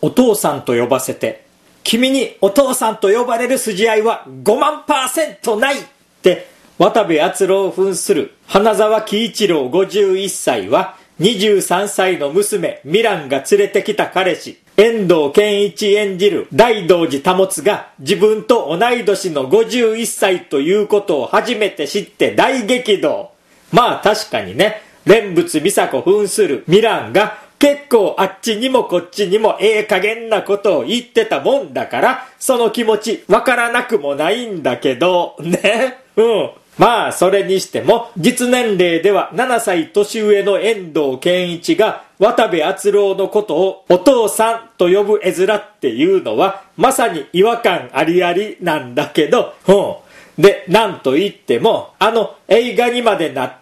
お父さんと呼ばせて、君にお父さんと呼ばれる筋合いは5万%ないって渡部篤郎を扮する花沢喜一郎51歳は23歳の娘ミランが連れてきた彼氏遠藤憲一演じる大道寺保が自分と同い年の51歳ということを初めて知って大激怒。まあ確かにね、蓮仏美佐子扮するミランが結構あっちにもこっちにも加減なことを言ってたもんだから、その気持ちわからなくもないんだけどね。まあそれにしても実年齢では7歳年上の遠藤憲一が渡部篤郎のことをお父さんと呼ぶ絵面っていうのはまさに違和感ありありなんだけど、で、なんといっても映画にまでなった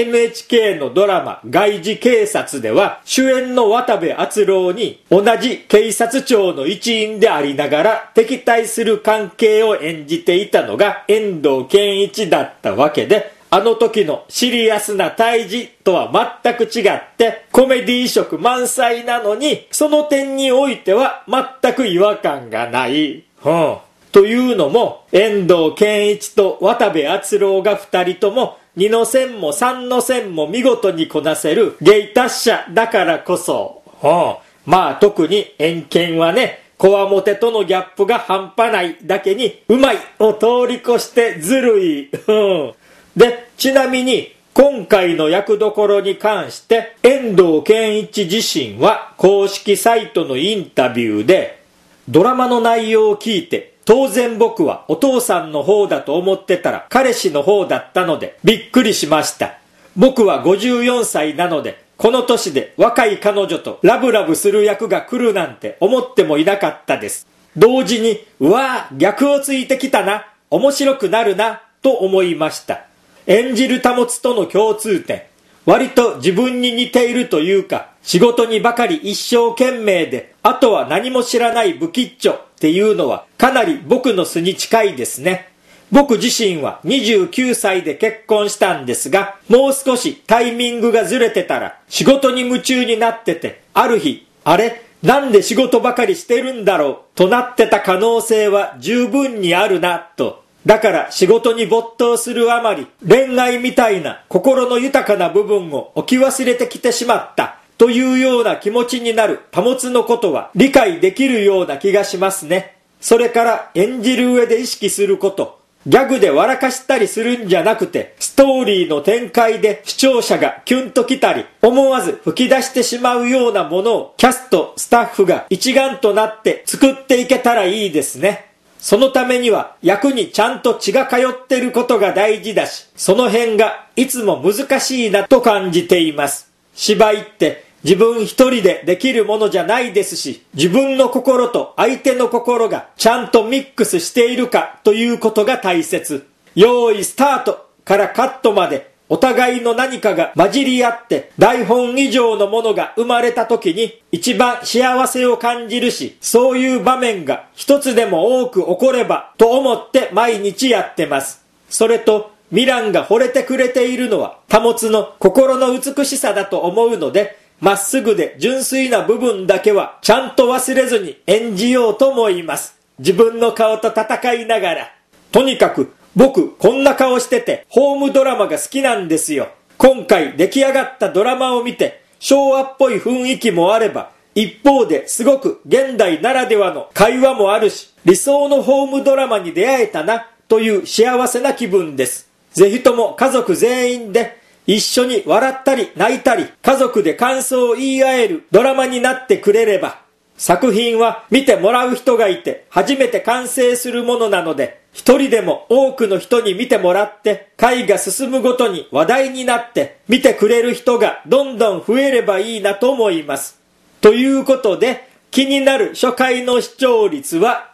NHK のドラマ外事警察では主演の渡部篤郎に同じ警察庁の一員でありながら敵対する関係を演じていたのが遠藤憲一だったわけで、あの時のシリアスな対峙とは全く違ってコメディ色満載なのに、その点においては全く違和感がない。というのも遠藤憲一と渡部篤郎が二人とも2の線も3の線も見事にこなせる芸達者だからこそ、まあ特に遠見はね、こわもてとのギャップが半端ないだけにうまいを通り越してずるい。で、ちなみに今回の役どころに関して遠藤憲一自身は公式サイトのインタビューで、ドラマの内容を聞いて当然僕はお父さんの方だと思ってたら彼氏の方だったのでびっくりしました。僕は54歳なのでこの年で若い彼女とラブラブする役が来るなんて思ってもいなかったです。同時にうわー逆をついてきたな、面白くなるなと思いました。演じる保との共通点、割と自分に似ているというか、仕事にばかり一生懸命であとは何も知らない不吉祥っていうのはかなり僕の素に近いですね。僕自身は29歳で結婚したんですが、もう少しタイミングがずれてたら仕事に夢中になってて、ある日あれなんで仕事ばかりしてるんだろうとなってた可能性は十分にあるなと。だから仕事に没頭するあまり恋愛みたいな心の豊かな部分を置き忘れてきてしまったというような気持ちになる保のことは理解できるような気がしますね。それから演じる上で意識すること、ギャグで笑かしたりするんじゃなくてストーリーの展開で視聴者がキュンときたり思わず吹き出してしまうようなものをキャストスタッフが一丸となって作っていけたらいいですね。そのためには役にちゃんと血が通ってることが大事だし、その辺がいつも難しいなと感じています。芝居って自分一人でできるものじゃないですし、自分の心と相手の心がちゃんとミックスしているかということが大切。用意スタートからカットまでお互いの何かが混じり合って台本以上のものが生まれた時に一番幸せを感じるし、そういう場面が一つでも多く起こればと思って毎日やってます。それとミランが惚れてくれているのは保の心の美しさだと思うので、まっすぐで純粋な部分だけはちゃんと忘れずに演じようと思います。自分の顔と戦いながら。とにかく僕こんな顔しててホームドラマが好きなんですよ。今回出来上がったドラマを見て昭和っぽい雰囲気もあれば、一方ですごく現代ならではの会話もあるし、理想のホームドラマに出会えたなという幸せな気分です。ぜひとも家族全員で一緒に笑ったり泣いたり家族で感想を言い合えるドラマになってくれれば。作品は見てもらう人がいて初めて完成するものなので、一人でも多くの人に見てもらって回が進むごとに話題になって見てくれる人がどんどん増えればいいなと思います。ということで気になる初回の視聴率は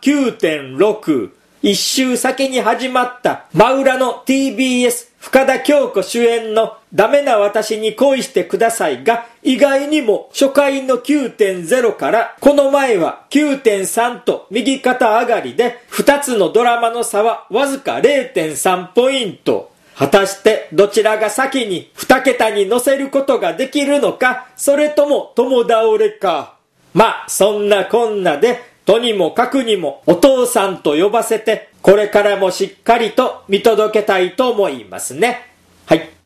9.6。一週先に始まった真裏の TBS 深田恭子主演のダメな私に恋してくださいが意外にも初回の 9.0 からこの前は 9.3 と右肩上がりで2つのドラマの差はわずか 0.3 ポイント。果たしてどちらが先に2桁に乗せることができるのか、それとも共倒れか。 まあそんなこんなでとにもかくにもお父さんと呼ばせてこれからもしっかりと見届けたいと思いますね。はい。